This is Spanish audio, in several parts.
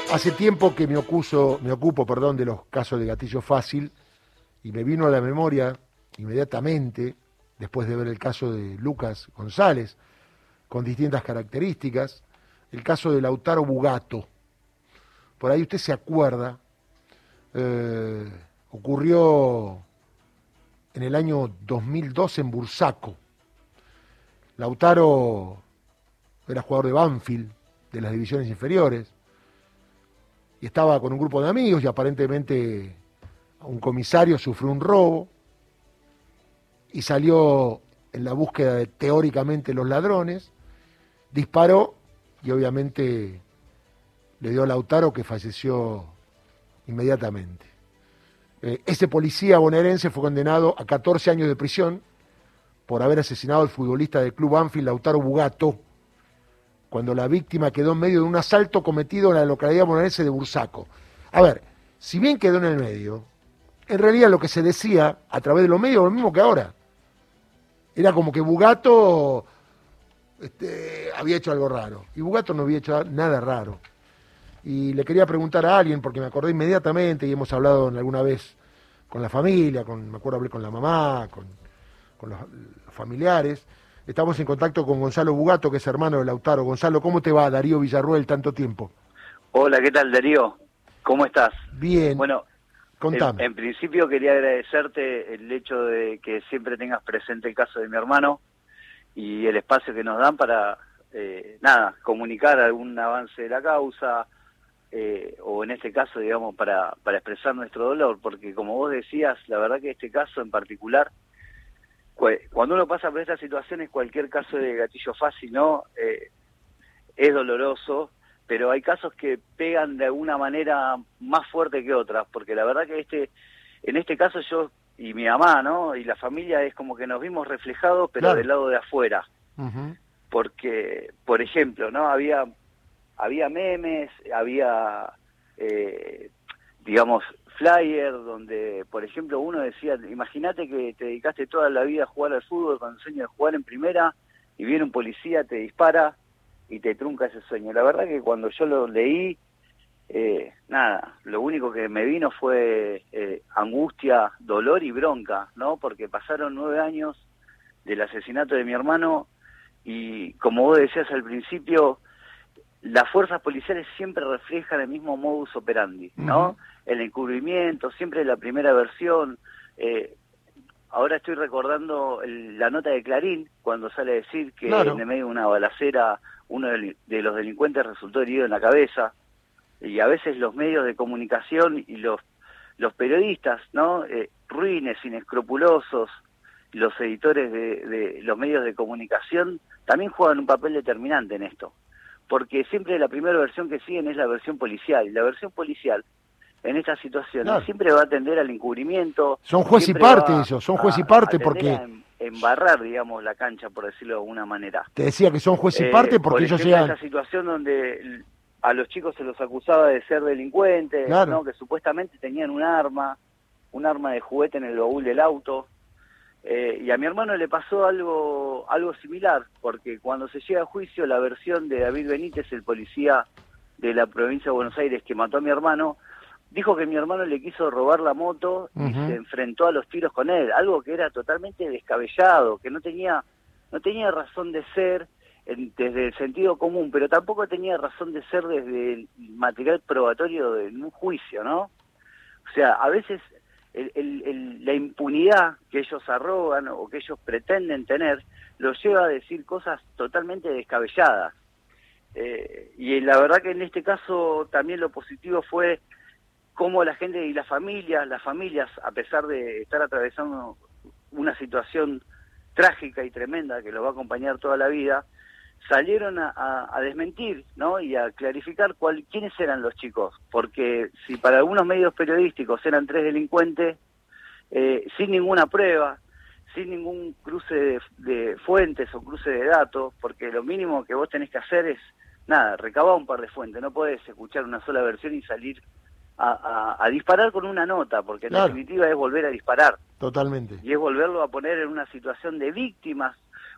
Hace tiempo que me ocupo, perdón, de los casos de gatillo fácil y me vino a la memoria inmediatamente, después de ver el caso de Lucas González, con distintas características, el caso de Lautaro Bugato. Por ahí usted se acuerda, ocurrió en el año 2002 en Bursaco. Lautaro era jugador de Banfield, de las divisiones inferiores, y estaba con un grupo de amigos y aparentemente un comisario sufrió un robo y salió en la búsqueda de teóricamente los ladrones, disparó y obviamente le dio a Lautaro, que falleció inmediatamente. Ese policía bonaerense fue condenado a 14 años de prisión por haber asesinado al futbolista del club Banfield, Lautaro Bugato, cuando la víctima quedó en medio de un asalto cometido en la localidad bonaerense de Bursaco. A ver, si bien quedó en el medio, en realidad lo que se decía a través de los medios, lo mismo que ahora. Era como que Bugato había hecho algo raro. Y Bugato no había hecho nada raro. Y le quería preguntar a alguien, porque me acordé inmediatamente, y hemos hablado alguna vez con la familia, me acuerdo hablé con la mamá, con los familiares. Estamos en contacto con Gonzalo Bugato, que es hermano de Lautaro. Gonzalo, ¿cómo te va? Darío Villarruel, tanto tiempo. Hola, ¿qué tal, Darío? ¿Cómo estás? Bien. Bueno, contame. en principio quería agradecerte el hecho de que siempre tengas presente el caso de mi hermano y el espacio que nos dan para, comunicar algún avance de la causa, o en este caso, digamos, para expresar nuestro dolor, porque como vos decías, la verdad que este caso en particular, cuando uno pasa por estas situaciones, cualquier caso de gatillo fácil, ¿no? Es doloroso, pero hay casos que pegan de alguna manera más fuerte que otras, porque la verdad que en este caso yo y mi mamá, ¿no? Y la familia es como que nos vimos reflejados, pero Claro. del lado de afuera. Uh-huh. Porque, por ejemplo, ¿no? Había memes, había, digamos, flyer donde, por ejemplo, uno decía, imagínate que te dedicaste toda la vida a jugar al fútbol con el sueño de jugar en primera y viene un policía, te dispara y te trunca ese sueño. La verdad que cuando yo lo leí, lo único que me vino fue angustia, dolor y bronca, ¿no? Porque pasaron 9 años del asesinato de mi hermano y, como vos decías al principio, las fuerzas policiales siempre reflejan el mismo modus operandi, ¿no? Uh-huh. El encubrimiento, siempre la primera versión. Ahora estoy recordando la nota de Clarín, cuando sale a decir que Claro. en el medio de una balacera uno de los delincuentes resultó herido en la cabeza. Y a veces los medios de comunicación y los periodistas, ¿no? Ruines, inescrupulosos, los editores de los medios de comunicación también juegan un papel determinante en esto. Porque siempre la primera versión que siguen es la versión policial. Y la versión policial, en estas situaciones, claro, siempre va a tender al encubrimiento. Son juez y parte ellos, son juez y parte porque... A embarrar, digamos, la cancha, por decirlo de alguna manera. Te decía que son juez y parte porque ellos llegan... esa situación donde a los chicos se los acusaba de ser delincuentes, claro, ¿no? Que supuestamente tenían un arma de juguete en el baúl del auto. Y a mi hermano le pasó algo similar, porque cuando se llega a juicio, la versión de David Benítez, el policía de la provincia de Buenos Aires que mató a mi hermano, dijo que mi hermano le quiso robar la moto y se enfrentó a los tiros con él, algo que era totalmente descabellado, que no tenía razón de ser desde el sentido común, pero tampoco tenía razón de ser desde el material probatorio de un juicio, ¿no? O sea, a veces la impunidad que ellos arrogan o que ellos pretenden tener los lleva a decir cosas totalmente descabelladas. Y la verdad que en este caso también lo positivo fue cómo la gente y las familias, a pesar de estar atravesando una situación trágica y tremenda que los va a acompañar toda la vida, salieron a desmentir, ¿no? Y a clarificar quiénes eran los chicos, porque si para algunos medios periodísticos eran 3 delincuentes, sin ninguna prueba, sin ningún cruce de fuentes o cruce de datos, porque lo mínimo que vos tenés que hacer es, recabar un par de fuentes, no podés escuchar una sola versión y salir a disparar con una nota, porque en definitiva es volver a disparar. Totalmente. Y es volverlo a poner en una situación de víctimas,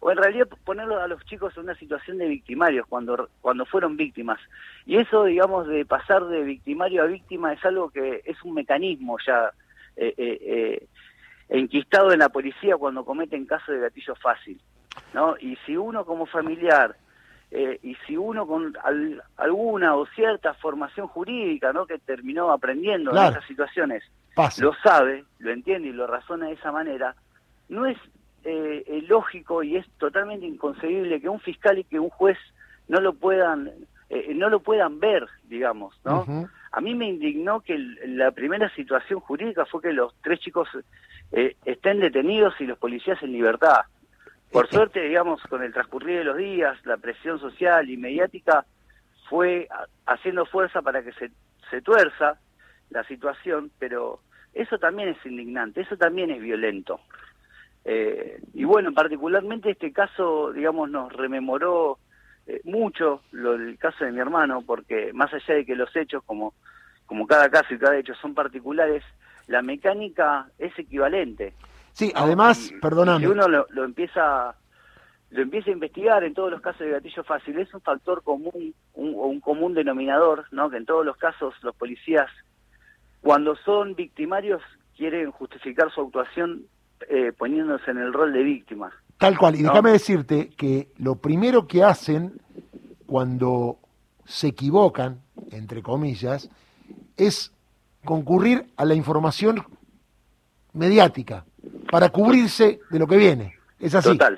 o en realidad ponerlo a los chicos en una situación de victimarios cuando fueron víctimas. Y eso, digamos, de pasar de victimario a víctima es algo que es un mecanismo ya enquistado en la policía cuando cometen casos de gatillo fácil, ¿no? Y si uno como familiar, y si uno con alguna o cierta formación jurídica, ¿no?, que terminó aprendiendo en esas situaciones, lo sabe, lo entiende y lo razona de esa manera, no es lógico y es totalmente inconcebible que un fiscal y que un juez no lo puedan ver, digamos, ¿no? Uh-huh. A mí me indignó que la primera situación jurídica fue que los 3 chicos estén detenidos y los policías en libertad. Por suerte, digamos, con el transcurrir de los días, la presión social y mediática fue haciendo fuerza para que se tuerza la situación, pero eso también es indignante, eso también es violento. Y bueno, particularmente este caso, digamos, nos rememoró mucho el caso de mi hermano, porque más allá de que los hechos, como cada caso y cada hecho son particulares, la mecánica es equivalente. Sí, ¿no? Además, perdóname. Si uno lo empieza a investigar en todos los casos de gatillo fácil, es un factor común, un común denominador, ¿no? Que en todos los casos los policías, cuando son victimarios, quieren justificar su actuación poniéndose en el rol de víctima. Tal cual, y déjame decirte que lo primero que hacen cuando se equivocan, entre comillas, es concurrir a la información mediática para cubrirse de lo que viene. Es así. Total.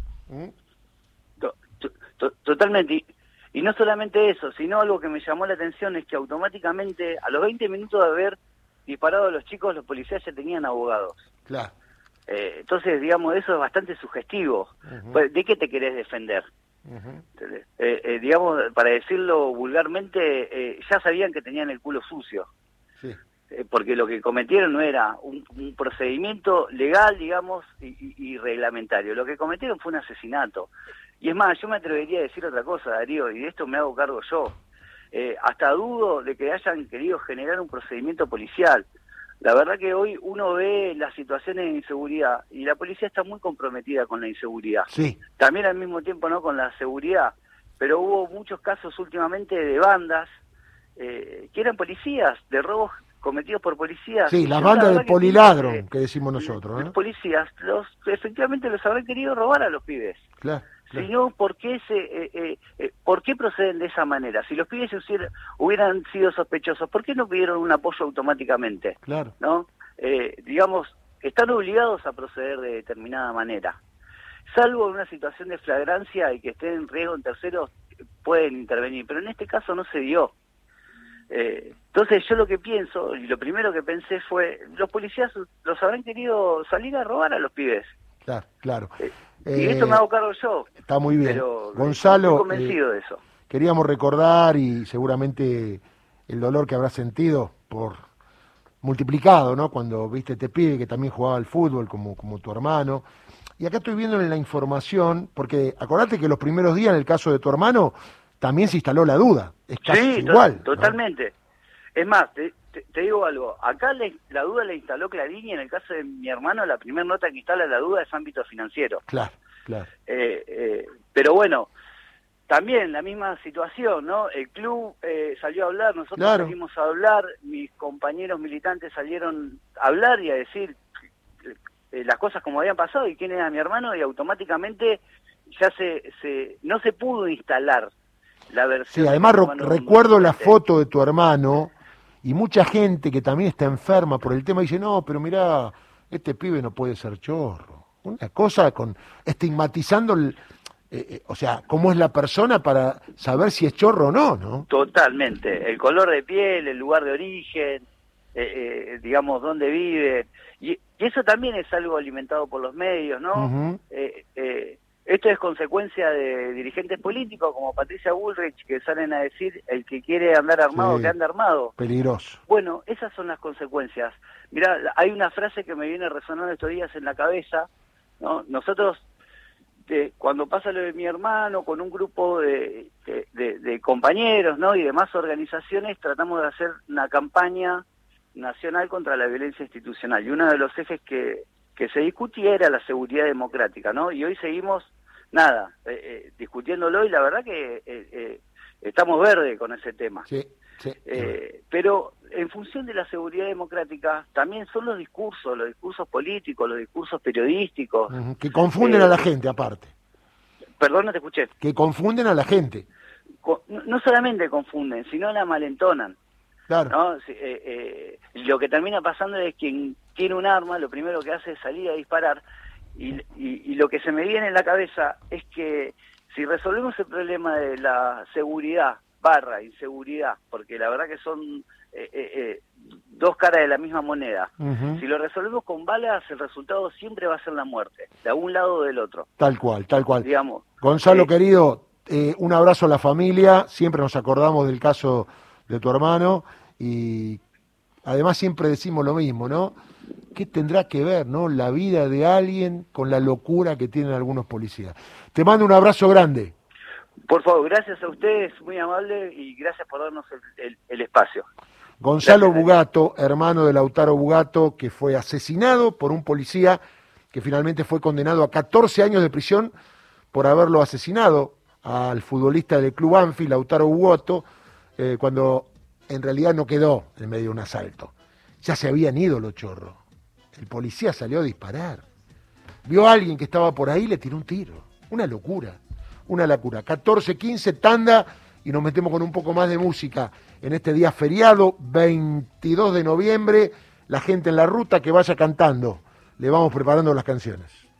Totalmente. Y no solamente eso, sino algo que me llamó la atención es que automáticamente, a los 20 minutos de haber disparado a los chicos, los policías ya tenían abogados. Claro. Entonces, digamos, eso es bastante sugestivo. Uh-huh. ¿De qué te querés defender? Uh-huh. Digamos, para decirlo vulgarmente, ya sabían que tenían el culo sucio. Sí. Porque lo que cometieron no era un procedimiento legal, digamos, y reglamentario. Lo que cometieron fue un asesinato. Y es más, yo me atrevería a decir otra cosa, Darío, y de esto me hago cargo yo. Hasta dudo de que hayan querido generar un procedimiento policial. La verdad que hoy uno ve las situaciones de inseguridad y la policía está muy comprometida con la inseguridad. Sí. También al mismo tiempo no con la seguridad, pero hubo muchos casos últimamente de bandas que eran policías, de robos cometidos por policías. Sí, las bandas de poliladron, que decimos nosotros, ¿no? Los policías, efectivamente los habrán querido robar a los pibes. Claro. Claro. Sino, ¿por qué proceden de esa manera? Si los pibes hubieran sido sospechosos, ¿por qué no pidieron un apoyo automáticamente? Claro. ¿No? Digamos, están obligados a proceder de determinada manera. Salvo en una situación de flagrancia y que estén en riesgo en terceros, pueden intervenir, pero en este caso no se dio. Entonces yo lo que pienso, y lo primero que pensé fue, los policías los habrán querido salir a robar a los pibes. Claro, claro. Y esto me hago cargo yo. Está muy bien. Pero Gonzalo, estoy convencido de eso. Queríamos recordar, y seguramente el dolor que habrás sentido por multiplicado, ¿no? Cuando viste este pibe que también jugaba al fútbol como tu hermano. Y acá estoy viendo en la información, porque acordate que los primeros días en el caso de tu hermano también se instaló la duda. Es casi igual. Totalmente. ¿No? Es más, te digo algo. Acá la duda la instaló Clarín, y en el caso de mi hermano la primera nota que instala la duda es ámbito financiero. Claro, claro. Pero bueno, también la misma situación, ¿no? El club salió a hablar, nosotros salimos a hablar, mis compañeros militantes salieron a hablar y a decir las cosas como habían pasado y quién era mi hermano, y automáticamente ya no se pudo instalar la versión. Sí, además recuerdo la foto de tu hermano, y mucha gente que también está enferma por el tema dice, no, pero mirá, este pibe no puede ser chorro. Una cosa estigmatizando, o sea, cómo es la persona para saber si es chorro o no, ¿no? Totalmente. El color de piel, el lugar de origen, digamos, dónde vive. Y eso también es algo alimentado por los medios, ¿no? Uh-huh. Esto es consecuencia de dirigentes políticos como Patricia Bullrich, que salen a decir, el que quiere andar armado, que ande armado. Peligroso. Bueno, esas son las consecuencias. Mirá, hay una frase que me viene resonando estos días en la cabeza, ¿no? Nosotros, cuando pasa lo de mi hermano, con un grupo de compañeros, ¿no?, y demás organizaciones, tratamos de hacer una campaña nacional contra la violencia institucional. Y uno de los ejes que se discutía era la seguridad democrática, ¿no? Y hoy seguimos nada, discutiéndolo, y la verdad que estamos verdes con ese tema. Sí, sí. Pero en función de la seguridad democrática también son los discursos políticos, los discursos periodísticos. Que confunden a la gente, aparte. Perdón, no te escuché. Que confunden a la gente. No solamente confunden, sino la malentonan. Claro. ¿No? Lo que termina pasando es que quien tiene un arma, lo primero que hace es salir a disparar, y lo que se me viene en la cabeza es que si resolvemos el problema de la seguridad / inseguridad, porque la verdad que son dos caras de la misma moneda, si lo resolvemos con balas, el resultado siempre va a ser la muerte, de un lado o del otro. Tal cual. Digamos, Gonzalo, querido, un abrazo a la familia, siempre nos acordamos del caso de tu hermano, y además siempre decimos lo mismo, ¿no? ¿Qué tendrá que ver, no, la vida de alguien con la locura que tienen algunos policías? Te mando un abrazo grande. Por favor, gracias a ustedes, muy amable, y gracias por darnos el espacio. Gonzalo Bugato, hermano de Lautaro Bugato, que fue asesinado por un policía que finalmente fue condenado a 14 años de prisión por haberlo asesinado al futbolista del club Banfield, Lautaro Bugato, cuando en realidad no quedó en medio de un asalto. Ya se habían ido los chorros. El policía salió a disparar. Vio a alguien que estaba por ahí y le tiró un tiro. Una locura. 14:15, tanda, y nos metemos con un poco más de música en este día feriado, 22 de noviembre. La gente en la ruta que vaya cantando. Le vamos preparando las canciones.